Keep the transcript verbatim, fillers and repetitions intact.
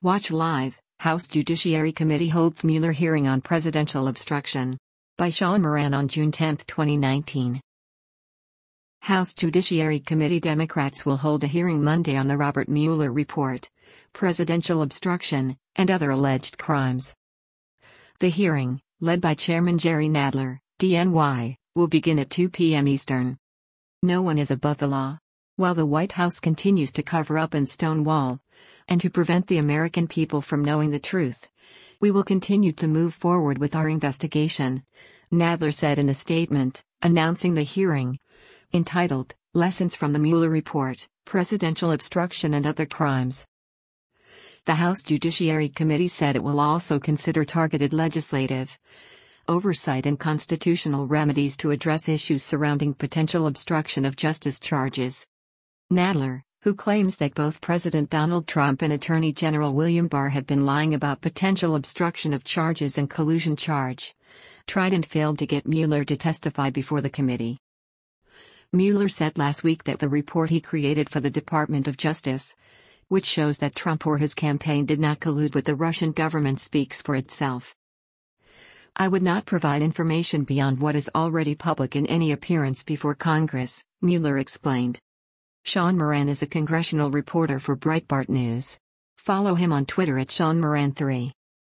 Watch live. House Judiciary Committee holds Mueller hearing on presidential obstruction. By Sean Moran on June tenth, twenty nineteen. House Judiciary Committee Democrats will hold a hearing Monday on the Robert Mueller report, presidential obstruction, and other alleged crimes. The hearing, led by Chairman Jerry Nadler, D N Y, will begin at two p m Eastern. No one is above the law. While the White House continues to cover up and stonewall, and to prevent the American people from knowing the truth, we will continue to move forward with our investigation, Nadler said in a statement, announcing the hearing, entitled, Lessons from the Mueller Report, Presidential Obstruction and Other Crimes. The House Judiciary Committee said it will also consider targeted legislative oversight and constitutional remedies to address issues surrounding potential obstruction of justice charges. Nadler, who claims that both President Donald Trump and Attorney General William Barr have been lying about potential obstruction of charges and collusion charge, tried and failed to get Mueller to testify before the committee. Mueller said last week that the report he created for the Department of Justice, which shows that Trump or his campaign did not collude with the Russian government, speaks for itself. I would not provide information beyond what is already public in any appearance before Congress, Mueller explained. Sean Moran is a congressional reporter for Breitbart News. Follow him on Twitter at Sean Moran three.